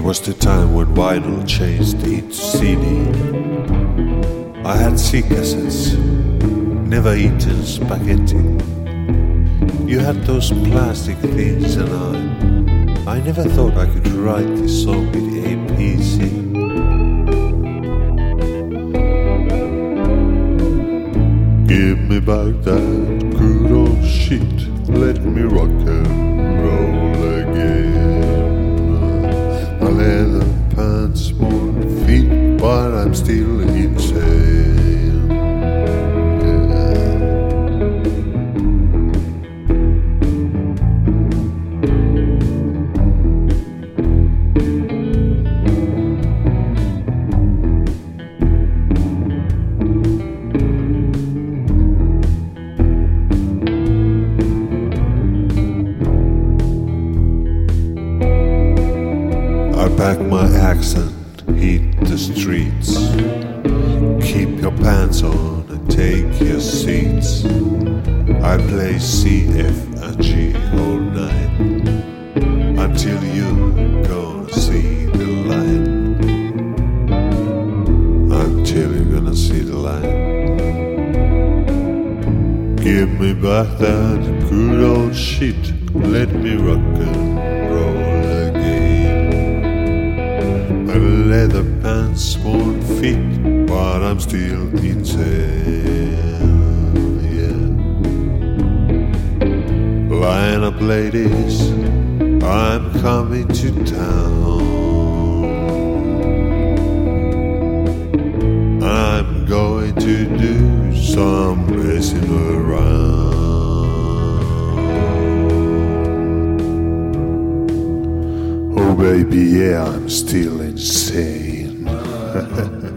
was the time when vinyl changed into CD. I had C cassettes, never eaten spaghetti. You had those plastic things and I never thought I could write this song with APC. Give me back that good old shit, let me rock and roll again. My leather pants, small feet, but I'm still insane. I pack my axe and hit the streets. Keep your pants on and take your seats. I play C, F and G all night until you gonna see the light. Until you're gonna see the light. Give me back that good old shit, let me rock and roll. Leather pants, small feet, but I'm still insane. Yeah. Line up, ladies, I'm coming to town. I'm going to do some messing around. Oh baby, yeah, I'm still insane.